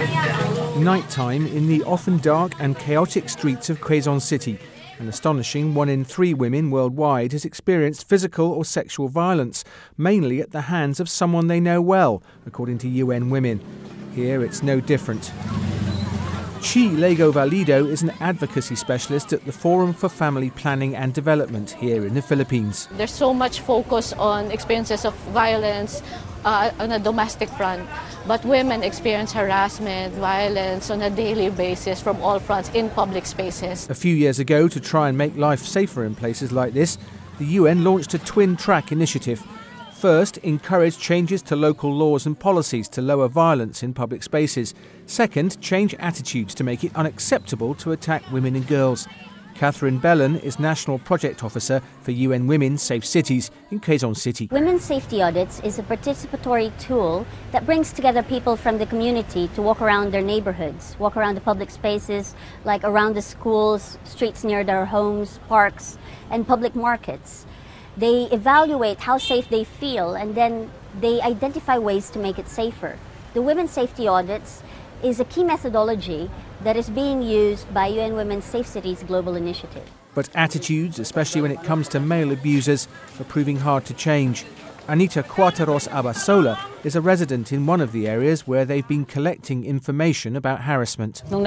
Nighttime in the often dark and chaotic streets of Quezon City. An astonishing 1 in 3 women worldwide has experienced physical or sexual violence, mainly at the hands of someone they know well, according to UN Women. Here it's no different. Chi Lego Valido is an advocacy specialist at the Forum for Family Planning and Development here in the Philippines. There's so much focus on experiences of violence on a domestic front, but women experience harassment, violence on a daily basis from all fronts in public spaces. A few years ago, to try and make life safer in places like this, the UN launched a twin-track initiative. First, encourage changes to local laws and policies to lower violence in public spaces. Second, change attitudes to make it unacceptable to attack women and girls. Catherine Bellon is National Project Officer for UN Women Safe Cities in Quezon City. Women's Safety Audits is a participatory tool that brings together people from the community to walk around their neighborhoods, walk around the public spaces like around the schools, streets near their homes, parks, and public markets. They evaluate how safe they feel and then they identify ways to make it safer. The Women's Safety Audits is a key methodology that is being used by UN Women's Safe Cities Global Initiative. But attitudes, especially when it comes to male abusers, are proving hard to change. Anita Cuarteros Abasola is a resident in one of the areas where they've been collecting information about harassment. When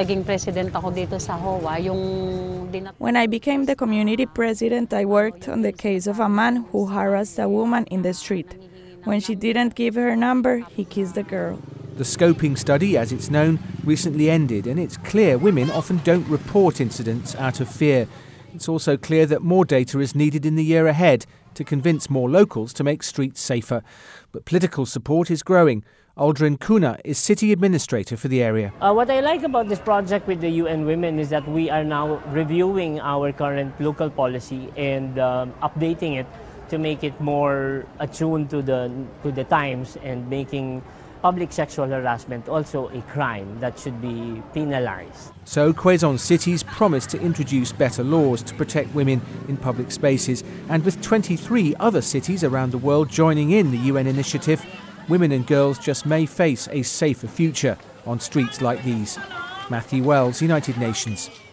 I became the community president, I worked on the case of a man who harassed a woman in the street. When she didn't give her number, he kissed the girl. The scoping study, as it's known, recently ended, and it's clear women often don't report incidents out of fear. It's also clear that more data is needed in the year ahead to convince more locals to make streets safer. But political support is growing. Aldrin Cunha is city administrator for the area. What I like about this project with the UN Women is that we are now reviewing our current local policy and updating it to make it more attuned to the times and making public sexual harassment also a crime that should be penalized. So Quezon City's promised to introduce better laws to protect women in public spaces, and with 23 other cities around the world joining in the UN initiative, women and girls just may face a safer future on streets like these. Matthew Wells, United Nations.